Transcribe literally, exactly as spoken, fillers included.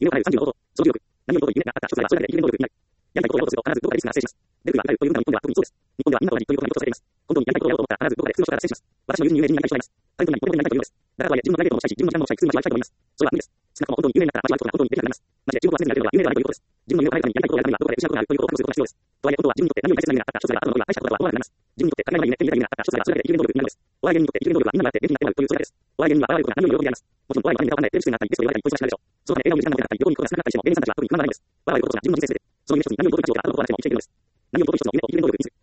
夢を叶えるさんじゅうのこと、その重力、何をもと夢があった所在はそれだけで有限能力になる。やりたいことをやろうとすると必ずどこかでリスクが発生します。デブがあるというのは日本では特にそうです。日本ではみんなと同じということが予想されています。本当にやりたいことをやろうと思ったら必ずどこかで普通の人が発生します。私の友人に有名人になりたい人がいます。彼女に本当になりたいというのです。だからとはいえ自分のプライベートも持ちたいし、自分の時間も持ちたい、普通の人はしたいと思います。それは無理です。少なくとも本当に有名になったら味わうことが本当にできなくなります。マジで中国は常にやるというのは夢ではないということです。自分の夢を叶えるためにやりたいことをやるためにはどこかで失うことがあるということを覚悟することが必要です。とはいえ本当は自分にとって何より大切な夢があった所在があるのには大したことは思わなくなります。自分にとって限りない夢、手に入れた夢があった所在はそれだけで有限能力になるのです。お笑い芸人にとって有限能力はみんながあって元気になってもらうというそれだけです。お笑い芸人には笑われることが何より喜びであります。もちろんお笑いのためにわかんないテレビ出演があったりゲストを呼ばれたり忙しくなるでしょう。そのため笑顔に時間が持てなかったり旅行に行くことが少なかったりしても芸人さんたちは特に不満がないのです。笑われることが自分の人生でその夢一つに何を求めるかをあるのかは誰も一切経験できないのです。何を求める一つの夢と有限能力にする。